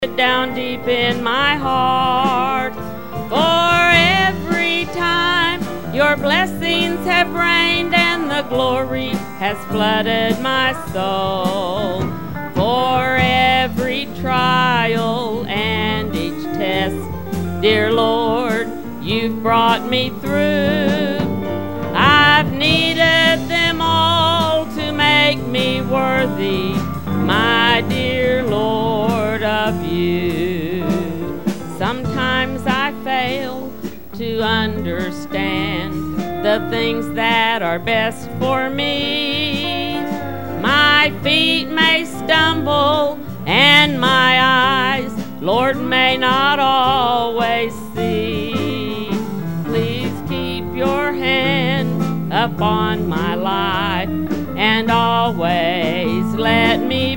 down deep in my heart. For every time your blessings have rained and the glory has flooded my soul. For every trial and each test, dear Lord, you've brought me through. I've needed them all to make me worthy, my dear Lord, of you. Sometimes I fail to understand the things that are best for me. My feet may stumble and my eyes, Lord, may not always see. Please keep your hand upon my life and always let me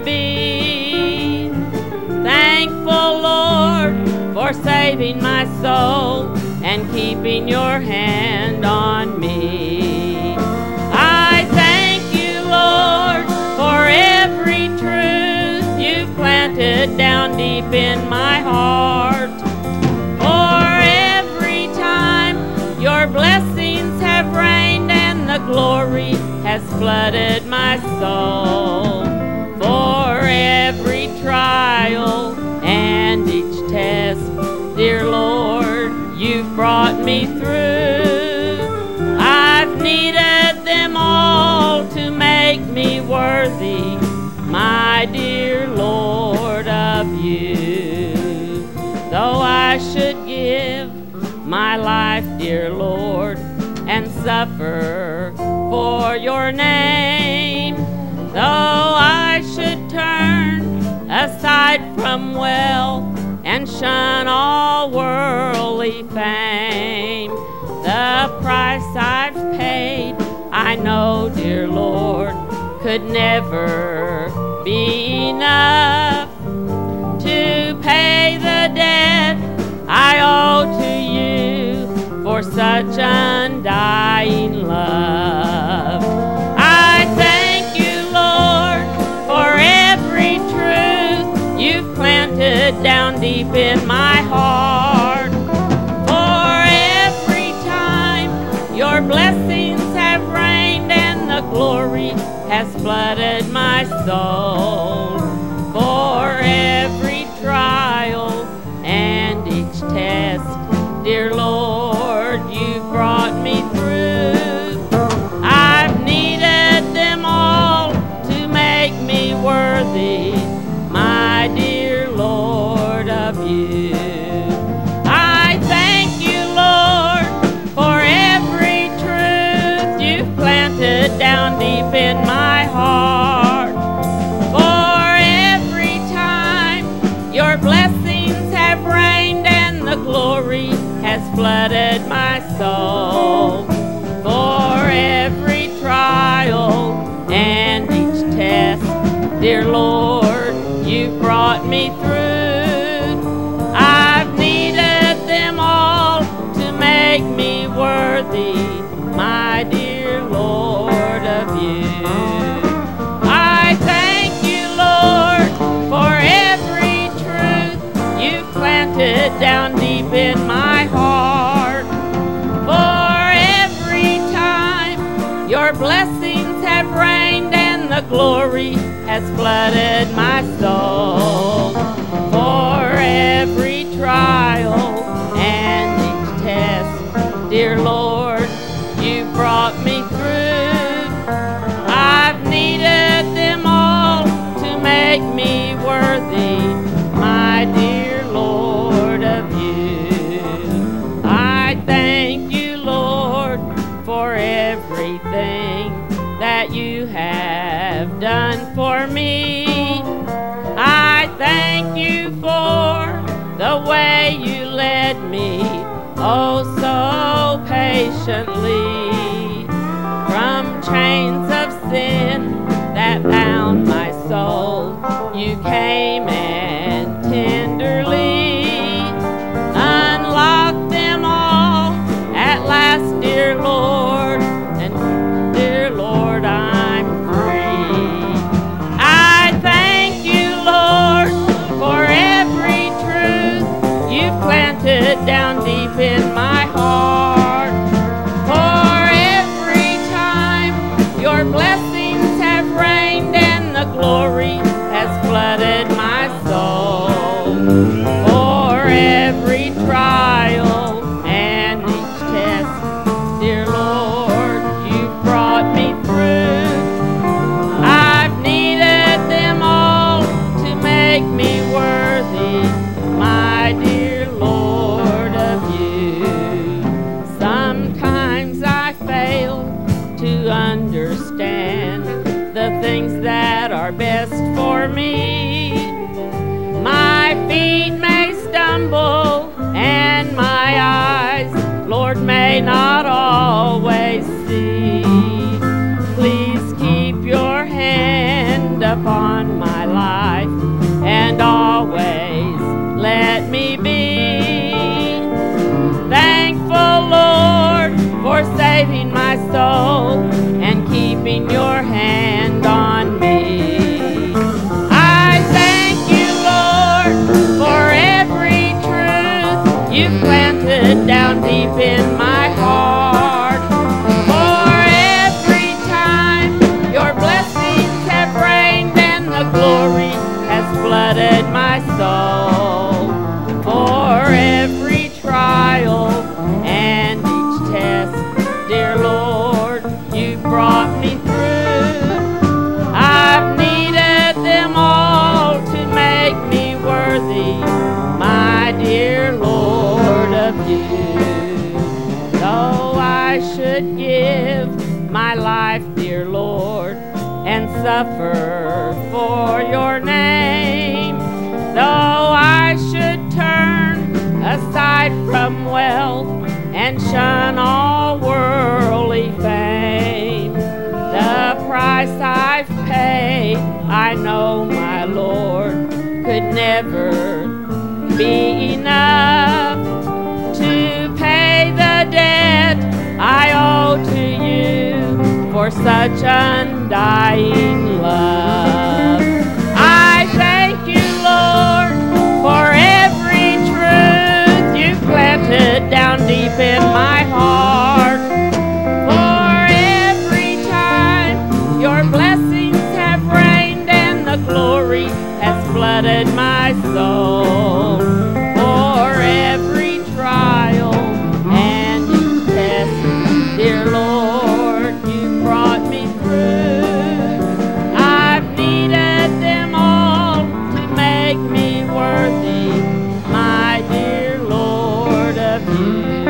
be thankful, Lord, for saving my soul and keeping your hand on me. I thank you, Lord, for every truth you've planted down deep in my heart. For every time your blessings have rained and the glory has flooded my soul. For every trial and each test, dear Lord, you've brought me through. I've needed them all to make me worthy, my dear Lord, of you. Though I should give my life, dear Lord, and suffer for your name, though I should turn aside from wealth and shun all worldly fame, the price I've paid, I know, dear Lord, could never be enough to pay the debt I owe to you for such undying love. I thank you, Lord, for every truth you've planted down deep in my heart. For every time your blessings have rained and the glory has flooded my soul. For every trial and each test, dear Lord, you've brought me through. I've needed them all to make me worthy, my dear Lord, of you. I thank you, Lord, for every truth you've planted down deep in my heart. For every time your blessings have rained and the glory has flooded my soul. For every trial and each test, dear Lord, you've brought me through. I've needed them all to make me worthy, my dear Lord, of you. I thank you, Lord, for every truth you've planted down deep in my heart. For every time your blessings have rained and the glory has flooded my soul. For every trial and each test, dear Lord, you brought me through. I've needed them all to make me worthy, my dear Lord, of you. I thank you, Lord, for everything that you have done for me. I thank you for the way you led me, oh so patiently, from chains of sin that bound my soul. You came and tenderly unlocked them all at last, dear Lord, and dear Lord, I'm free. I thank you, Lord, for every For every trial and each test, dear Lord, you've brought me through. I've needed them all to make me worthy, my dear Lord, of you. Sometimes I fail to understand the things that are best for me. My feet may stumble and my eyes, Lord, may not always see. Please keep your hand upon my life and always let me be thankful, Lord, for saving my soul and keeping your hand on me. I thank you, Lord, for every truth you've planted down deep in my heart. For every time your blessings have rained and the glory has flooded my soul. For every trial and each test, dear Lord, you brought me through. I've needed them all to make me worthy, my dear Lord, of you. Though I should give my life, dear Lord, and suffer for your name, though I should turn aside from wealth and shun all worldly fame, the price I've paid, I know, my Lord, could never be enough to pay the debt I owe to you for such undying love. I thank you, Lord, for every truth you've planted down deep in my heart. For every time your blessings have rained and the glory has flooded my soul. For every trial and each test, dear Lord, you brought me through. I've needed them all to make me worthy, my dear Lord, of you.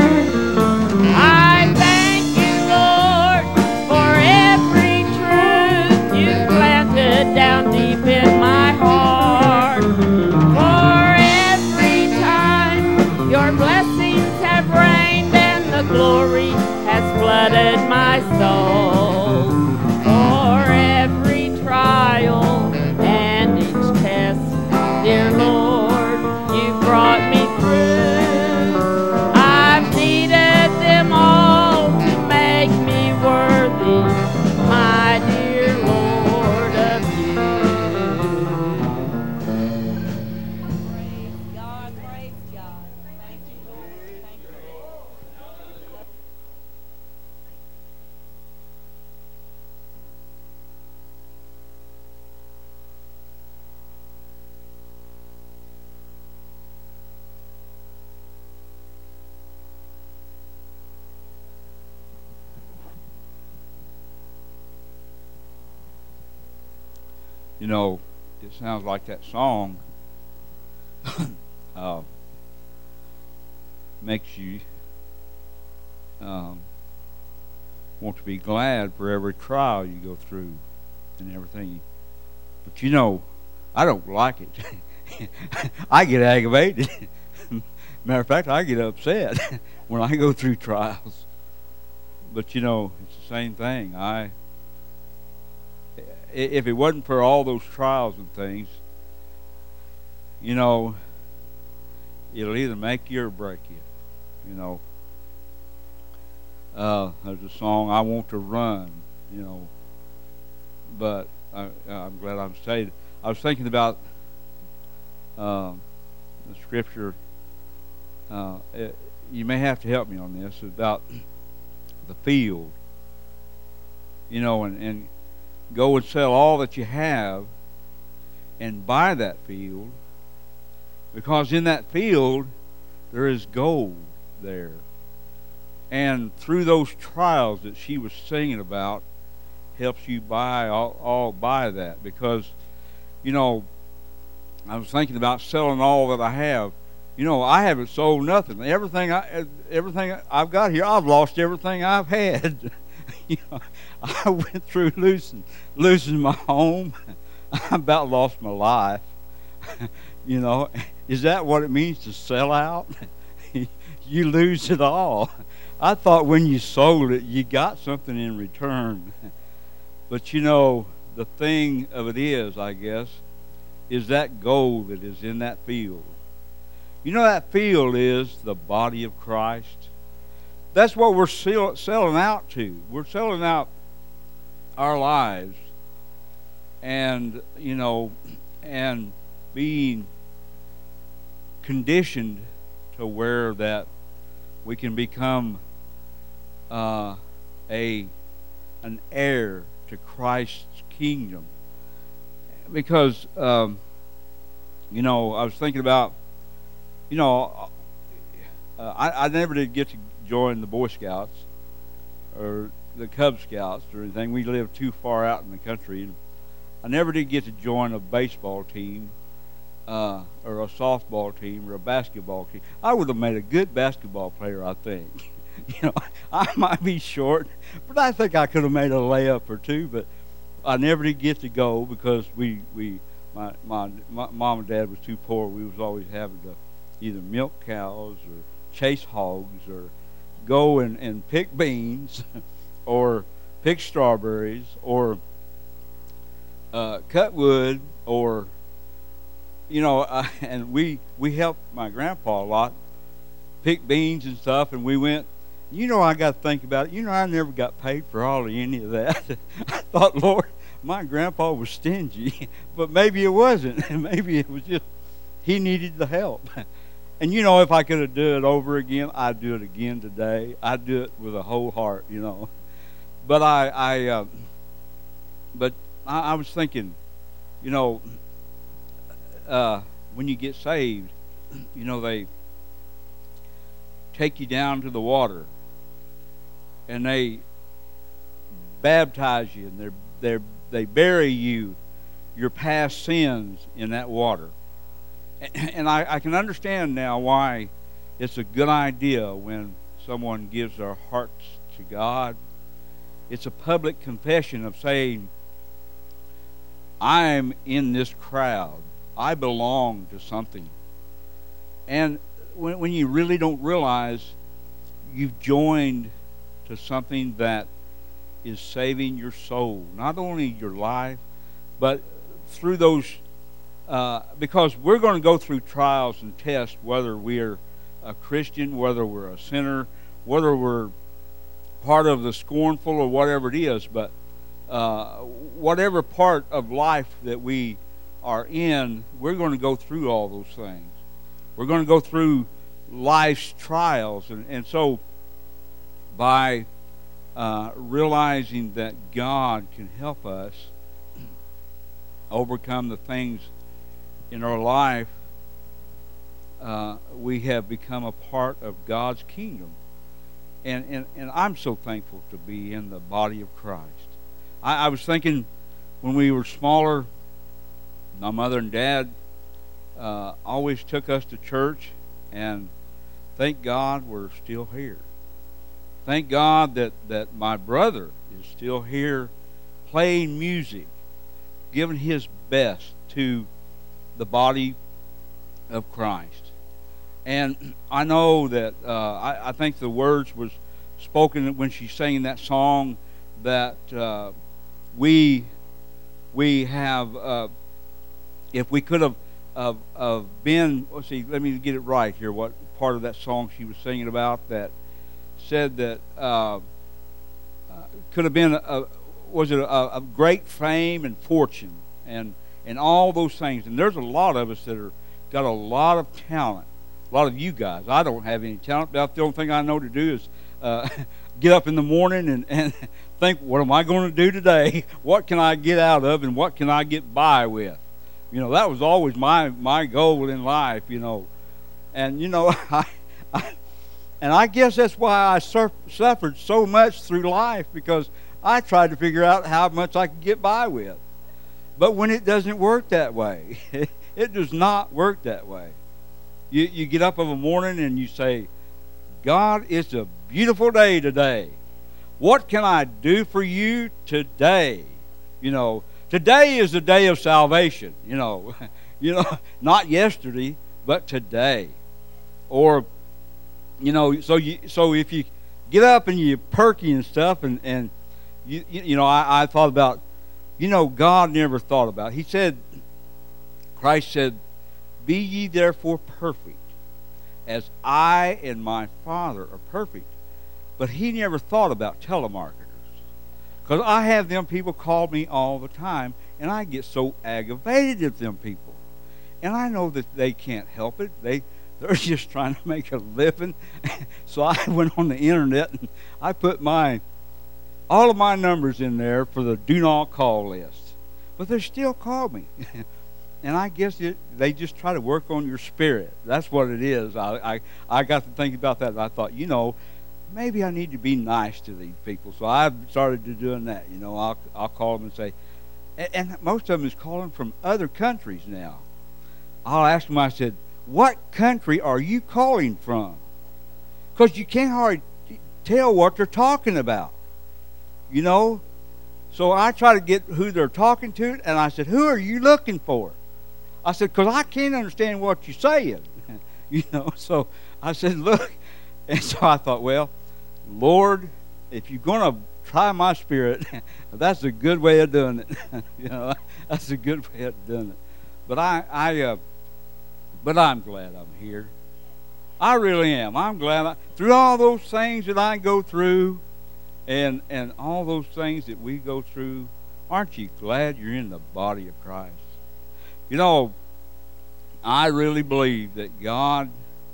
I thank you, Lord, for every truth you've planted down deep in my heart. For every time your blessings have rained and the glory has flooded my soul. For every trial and each test, dear Lord, you brought me through. I've needed them all to make me worthy, my dear Lord, of you. Praise God, praise God. Thank you, Lord. Thank you, Lord. You know, it sounds like that song uh, makes you want to be glad for every trial you go through and everything. But you know, I don't like it. I get aggravated. Matter of fact, I get upset when I go through trials. But you know, it's the same thing. If it wasn't for all those trials and things, you know, it'll either make you or break you. You know, there's a song, "I Want to Run," you know, but I'm glad I'm saved. I was thinking about the scripture. You may have to help me on this, about the field. You know, and go and sell all that you have and buy that field Because in that field, there is gold there. And through those trials that she was singing about, helps you buy all buy that. Because, you know, I was thinking about selling all that I have. You know, I haven't sold nothing. Everything I've got here, I've lost everything I've had. You know, I went through losing my home. I about lost my life. You know, is that what it means to sell out? You lose it all. I thought when you sold it, you got something in return. But you know, the thing of it is, I guess, is that gold that is in that field. You know, that field is the body of Christ. That's what we're selling out to. We're selling out our lives, and you know, and being conditioned to where that we can become an heir to Christ's kingdom. Because you know, I was thinking about, you know, I never did get to join the Boy Scouts or the Cub Scouts or anything. We lived too far out in the country. I never did get to join a baseball team or a softball team or a basketball team. I would have made a good basketball player, I think. You know, I might be short, but I think I could have made a layup or two. But I never did get to go because my mom and dad was too poor. We was always having to either milk cows or chase hogs or go and pick beans or pick strawberries or cut wood, or you know, and we helped my grandpa a lot pick beans and stuff, and we went. You know, I got to think about it. You know, I never got paid for hardly any of that. I thought, Lord, my grandpa was stingy, but maybe it wasn't. Maybe it was just he needed the help. And you know, if I could have done it over again, I'd do it again today. I'd do it with a whole heart, you know. But I was thinking, you know, when you get saved, you know, they take you down to the water, and they baptize you, and they bury you, your past sins in that water. And I can understand now why it's a good idea when someone gives their hearts to God. It's a public confession of saying, I'm in this crowd. I belong to something. And when you really don't realize you've joined to something that is saving your soul, not only your life, but through those, because we're going to go through trials and tests, whether we're a Christian, whether we're a sinner, whether we're part of the scornful or whatever it is, but whatever part of life that we are in, we're going to go through all those things. We're going to go through life's trials. And so by realizing that God can help us overcome the things in our life, we have become a part of God's kingdom. And I'm so thankful to be in the body of Christ. I was thinking when we were smaller, my mother and dad always took us to church, and thank God we're still here. Thank God that my brother is still here playing music, giving his best to the body of Christ. And I know that I think the words was spoken when she's singing that song that we have, if we could have been, let's see, let me get it right here, what part of that song she was singing about that said that could have been, was it a great fame and fortune and all those things. And there's a lot of us that are got a lot of talent. A lot of you guys. I don't have any talent. But the only thing I know to do is get up in the morning and think, what am I going to do today? What can I get out of and what can I get by with? You know, that was always my goal in life, you know. And, you know, I guess that's why I suffered so much through life, because I tried to figure out how much I could get by with. But when it doesn't work that way, it does not work that way. You get up of a morning and you say, God, it's a beautiful day today. What can I do for you today? You know, today is the day of salvation, you know. You know, not yesterday, but today. Or, you know, so if you get up and you're perky and stuff, and you know, I thought about, you know, God never thought about it. He said, Christ said, be ye therefore perfect, as I and my Father are perfect. But he never thought about telemarketers. Because I have them people call me all the time, and I get so aggravated at them people. And I know that they can't help it. They're just trying to make a living. So I went on the internet and I put all of my numbers in there for the do not call list. But they still call me. And I guess they just try to work on your spirit. That's what it is. I got to think about that, and I thought, you know, maybe I need to be nice to these people. So I've started to doing that. You know, I'll call them and say, and most of them is calling from other countries now. I'll ask them, I said, what country are you calling from? Because you can't hardly tell what they're talking about. You know? So I try to get who they're talking to, and I said, who are you looking for? I said, because I can't understand what you're saying. You know? So I said, look. And so I thought, well, Lord, if you're going to try my spirit, that's a good way of doing it. You know, that's a good way of doing it. But but I'm glad I'm here. I really am. I'm glad through all those things that I go through, and all those things that we go through. Aren't you glad you're in the body of Christ? You know, I really believe that God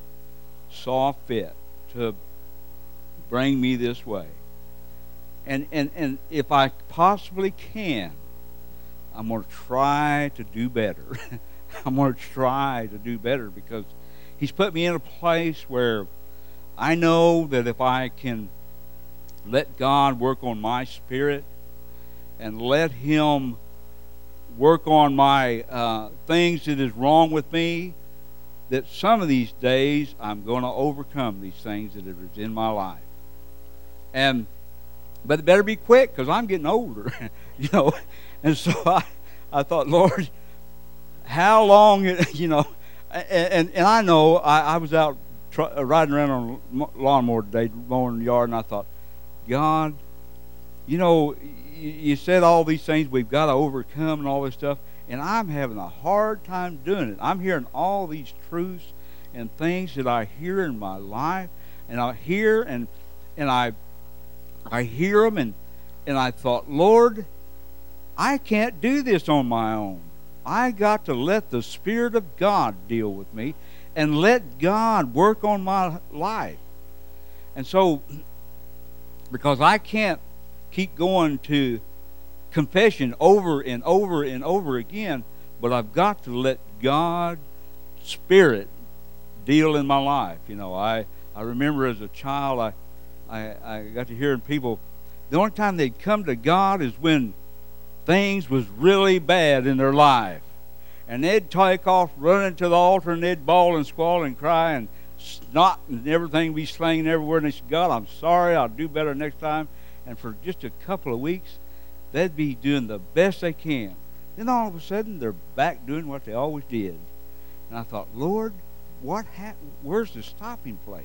saw fit to bring me this way. And if I possibly can, I'm going to try to do better. I'm going to try to do better, because He's put me in a place where I know that if I can let God work on my spirit and let Him work on my things that is wrong with me, that some of these days I'm going to overcome these things that is in my life. But it better be quick, because I'm getting older, you know. And so I thought, Lord, how long, you know, and I know I was out riding around on a lawnmower today, mowing the yard, and I thought, God, you know, you said all these things we've got to overcome and all this stuff, and I'm having a hard time doing it. I'm hearing all these truths and things that I hear in my life, and I hear and I hear them, and I thought, Lord, I can't do this on my own. I got to let the Spirit of God deal with me and let God work on my life. And so, because I can't keep going to confession over and over and over again, but I've got to let God's Spirit deal in my life. You know, I remember as a child, I got to hearing people, the only time they'd come to God is when things was really bad in their life. And they'd take off running to the altar, and they'd bawl and squall and cry, and snot and everything be slinging everywhere. And they said, God, I'm sorry, I'll do better next time. And for just a couple of weeks, they'd be doing the best they can. Then all of a sudden, they're back doing what they always did. And I thought, Lord, where's the stopping place?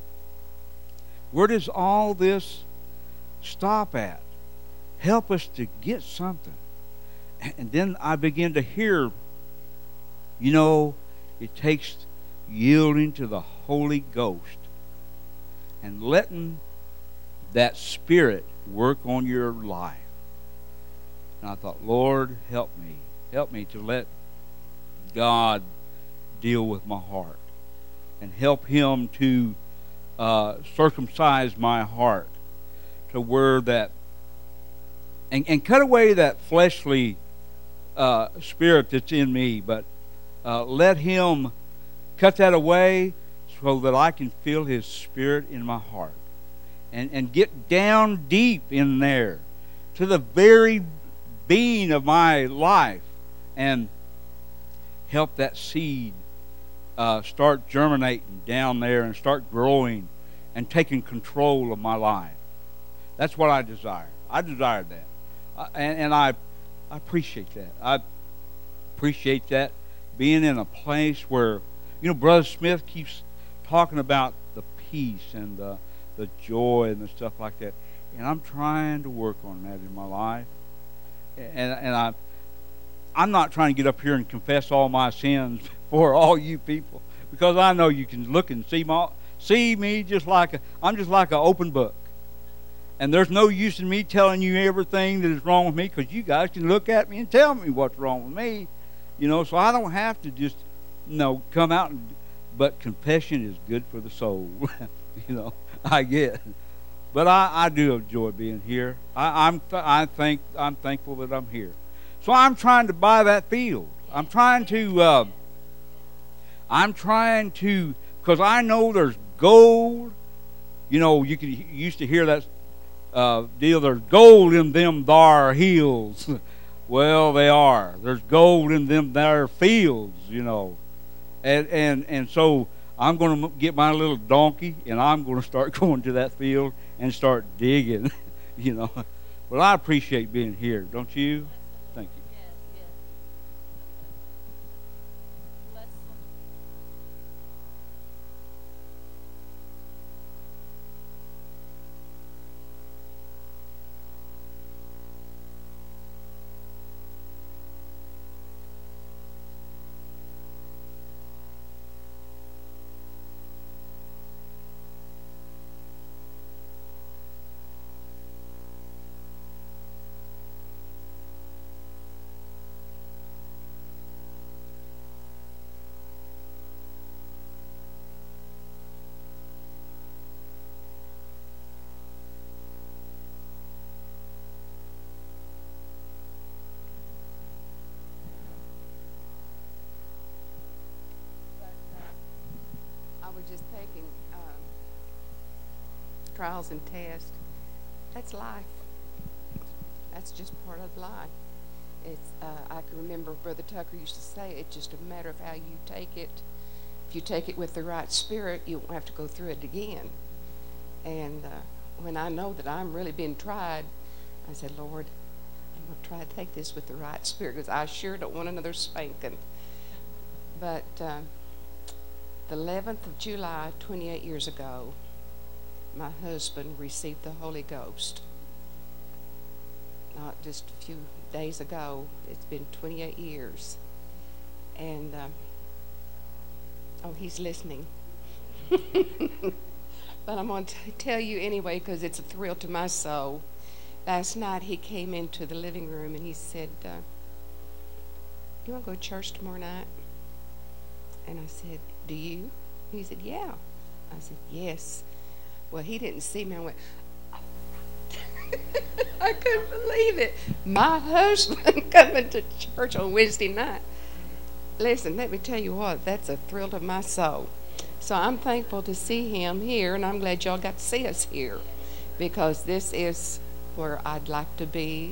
Where does all this stop at? Help us to get something. And then I began to hear, you know, it takes yielding to the Holy Ghost and letting that Spirit work on your life. And I thought, Lord, help me. Help me to let God deal with my heart, and help Him to circumcise my heart to where that, and cut away that fleshly spirit that's in me, but let Him cut that away so that I can feel His Spirit in my heart and get down deep in there to the very being of my life and help that seed start germinating down there and start growing and taking control of my life. That's what I desire. I desire that. And I appreciate that. I appreciate that, being in a place where, Brother Smith keeps talking about the peace and the joy and the stuff like that. And I'm trying to work on that in my life. And I'm not trying to get up here and confess all my sins for all you people, because I know you can look and see me just like I'm just like an open book. And there's no use in me telling you everything that is wrong with me, because you guys can look at me and tell me what's wrong with me. So I don't have to just, come out but confession is good for the soul. I get. But I do enjoy being here. I'm thankful that I'm here. So I'm trying to buy that field. I'm trying to, because I know there's gold. You used to hear that deal, there's gold in them thar hills. Well, they are. There's gold in them there fields, And so I'm going to get my little donkey, and I'm going to start going to that field and start digging, But I appreciate being here, don't you? Thank you. Yes, yes. Bless them. I was just taking trials and tests. That's life. That's just part of life. It's I can remember Brother Tucker used to say, it's just a matter of how you take it. If you take it with the right spirit, you won't have to go through it again. And when I know that I'm really being tried, I said, Lord, I'm going to try to take this with the right spirit, because I sure don't want another spanking. But the 11th of July, 28 years ago, my husband received the Holy Ghost. Not just a few days ago. It's been 28 years. And, he's listening. But I'm going to tell you anyway, because it's a thrill to my soul. Last night he came into the living room and he said, you want to go to church tomorrow night? And I said, do you? He said, yeah. I said, yes. Well, he didn't see me. I went, oh. I couldn't believe it. My husband coming to church on Wednesday night. Listen, let me tell you what, that's a thrill to my soul. So I'm thankful to see him here, and I'm glad y'all got to see us here, because this is where I'd like to be.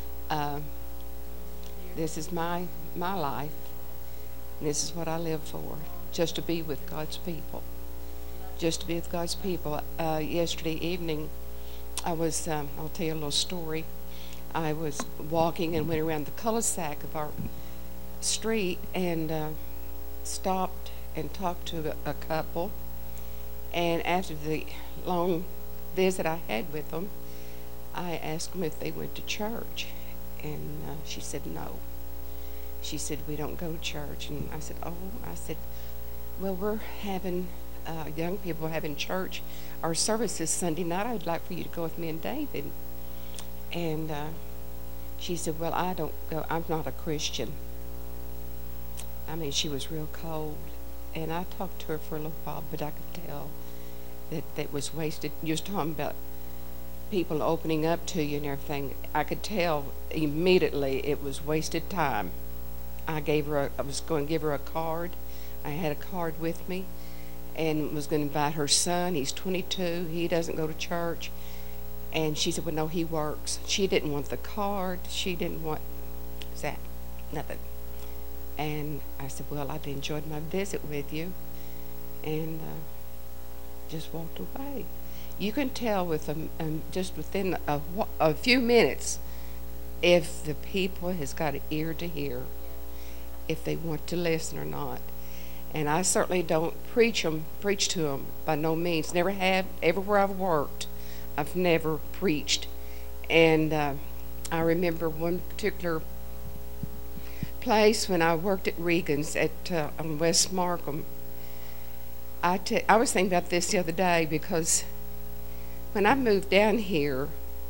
This is my life. This is what I live for, just to be with God's people. Just to be with God's people. Yesterday evening, I was, I'll tell you a little story. I was walking and went around the cul-de-sac of our street and stopped and talked to a couple. And after the long visit I had with them, I asked them if they went to church. And she said no. She said, we don't go to church. And I said, well, we're having, young people having church. Our service is Sunday night. I'd like for you to go with me and David. And she said, well, I don't go. I'm not a Christian. I mean, she was real cold. And I talked to her for a little while, but I could tell that was wasted. You was talking about people opening up to you and everything, I could tell immediately it was wasted time. I was going to give her a card. I had a card with me and was going to invite her son. He's 22. He doesn't go to church. And she said, well, no, he works. She didn't want the card. She didn't want that, nothing. And I said, well, I've enjoyed my visit with you. And just walked away. You can tell with just within a few minutes if the people has got an ear to hear, if they want to listen or not. And I certainly don't preach to them by no means. Never have. Everywhere I've worked, I've never preached. And I remember one particular place when I worked at Regan's on West Markham. I was thinking about this the other day because when I moved down here,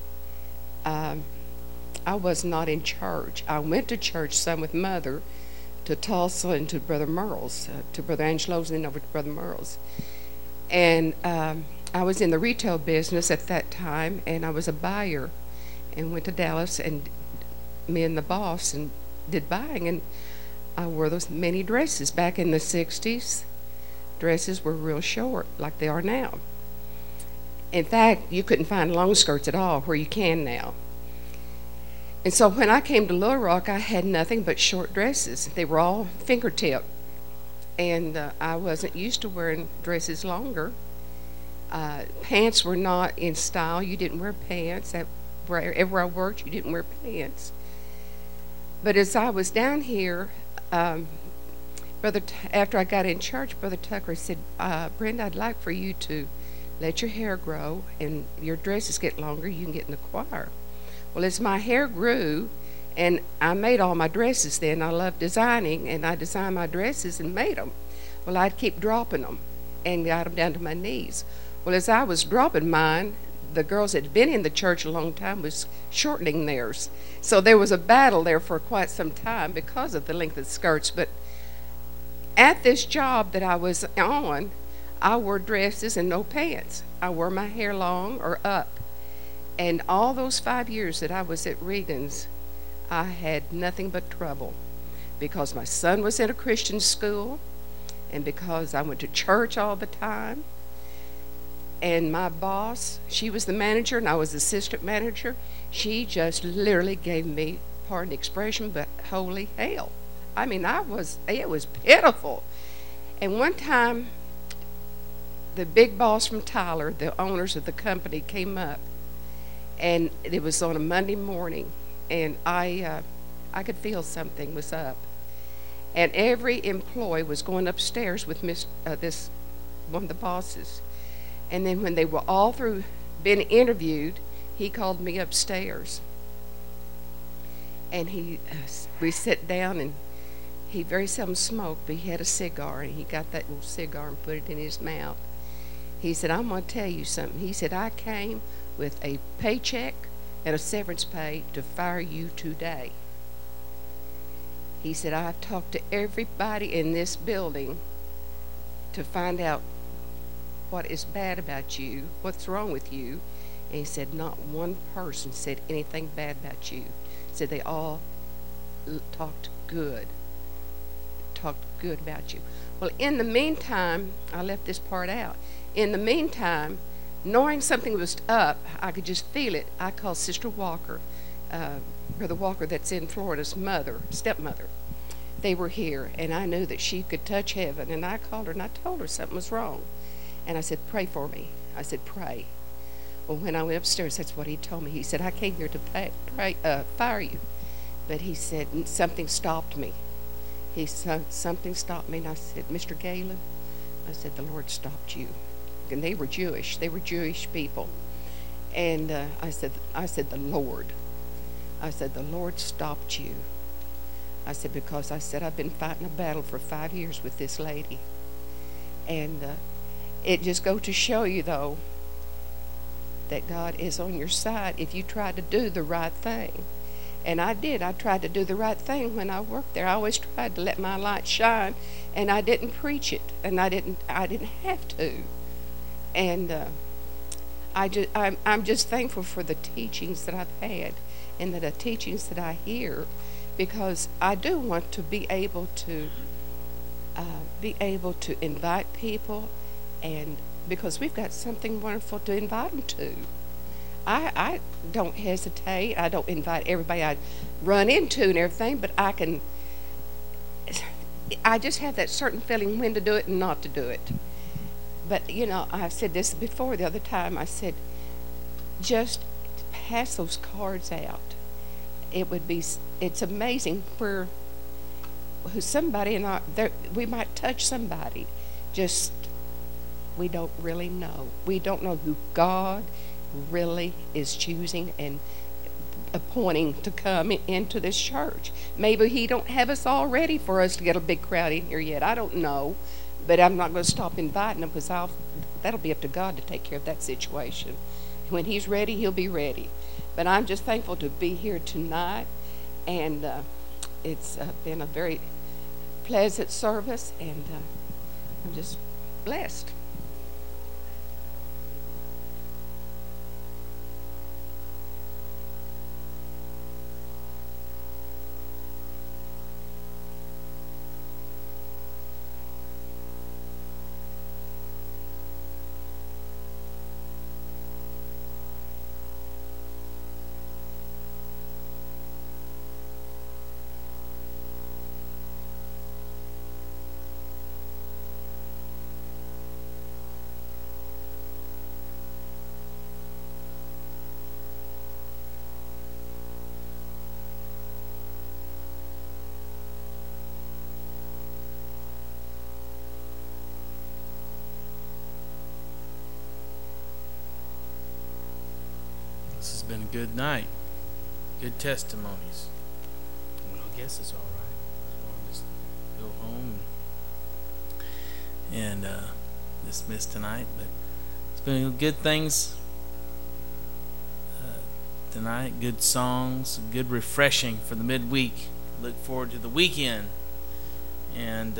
I was not in church. I went to church some with Mother, to Tulsa and to Brother Merle's, to Brother Angelo's, and then over to Brother Merle's. And I was in the retail business at that time, and I was a buyer, and went to Dallas, and me and the boss and did buying, and I wore those mini dresses. Back in the 60s, dresses were real short, like they are now. In fact, you couldn't find long skirts at all where you can now. And so when I came to Little Rock, I had nothing but short dresses. They were all fingertip. And I wasn't used to wearing dresses longer. Pants were not in style. You didn't wear pants. Wherever I worked, you didn't wear pants. But as I was down here, after I got in church, Brother Tucker said, Brenda, I'd like for you to let your hair grow and your dresses get longer. You can get in the choir. Well, as my hair grew, and I made all my dresses then, I loved designing, and I designed my dresses and made them. Well, I'd keep dropping them and got them down to my knees. Well, as I was dropping mine, the girls that had been in the church a long time was shortening theirs. So there was a battle there for quite some time because of the length of the skirts. But at this job that I was on, I wore dresses and no pants. I wore my hair long or up. And all those 5 years that I was at Regan's, I had nothing but trouble because my son was in a Christian school and because I went to church all the time. And my boss, she was the manager and I was assistant manager. She just literally gave me, pardon the expression, but holy hell. I mean, it was pitiful. And one time, the big boss from Tyler, the owners of the company, came up. And it was on a Monday morning, and I could feel something was up. And every employee was going upstairs with this one of the bosses. And then when they were all through, been interviewed, he called me upstairs. And we sat down, and he very seldom smoked, but he had a cigar, and he got that little cigar and put it in his mouth. He said, I'm going to tell you something. He said, I came with a paycheck and a severance pay to fire you today. He said, I've talked to everybody in this building to find out what is bad about you, what's wrong with you. And he said, not one person said anything bad about you. He said they all talked good about you. Well, in the meantime, I left this part out. In the meantime, knowing something was up, I could just feel it. I called Sister Walker, Brother Walker, that's in Florida's stepmother. They were here, and I knew that she could touch heaven. And I called her, and I told her something was wrong. And I said, pray for me. I said, pray. Well, when I went upstairs, that's what he told me. He said, I came here to fire you. But he said, something stopped me. He said, something stopped me. And I said, Mr. Galen, I said, the Lord stopped you. And they were Jewish. They were Jewish people. And I said, the Lord. I said, the Lord stopped you. I said, because I said, I've been fighting a battle for 5 years with this lady. And it just goes to show you, though, that God is on your side if you try to do the right thing. And I did. I tried to do the right thing when I worked there. I always tried to let my light shine, and I didn't preach it, and I didn't have to. And I'm just thankful for the teachings that I've had and the teachings that I hear, because I do want to be able to invite people, and because we've got something wonderful to invite them to. I don't hesitate. I don't invite everybody I run into and everything, but I just have that certain feeling when to do it and not to do it. But, you know, I've said this before the other time. I said, just pass those cards out. It's amazing who somebody we might touch somebody. Just, we don't really know. We don't know who God really is choosing and appointing to come into this church. Maybe He don't have us all ready for us to get a big crowd in here yet. I don't know. But I'm not going to stop inviting them, because that'll be up to God to take care of that situation. When He's ready, He'll be ready. But I'm just thankful to be here tonight, and it's been a very pleasant service, and I'm just blessed. This has been a good night. Good testimonies. Well, I guess it's all right. I'll just go home and dismiss tonight. But it's been good things tonight. Good songs. Good refreshing for the midweek. Look forward to the weekend. And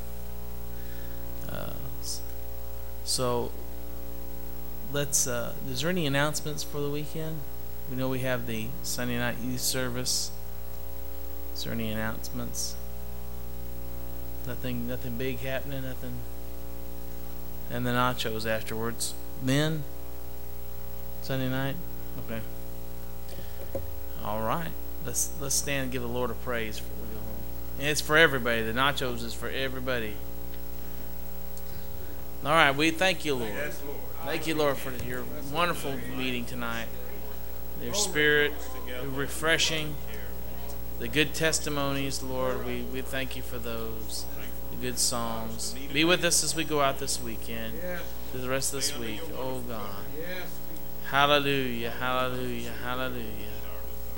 so let's. Is there any announcements for the weekend? We know we have the Sunday night youth service. Is there any announcements? Nothing big happening. Nothing. And the nachos afterwards. Then Sunday night. Okay. All right. Let's stand and give the Lord a praise before we go home. And it's for everybody. The nachos is for everybody. All right. We thank you, Lord. Yes, Lord. Thank you, Lord, for your wonderful meeting tonight. Your spirit, refreshing, the good testimonies, Lord. We thank you for those, the good songs. Be with us as we go out this weekend, to the rest of this week. Oh, God. Hallelujah, hallelujah, hallelujah.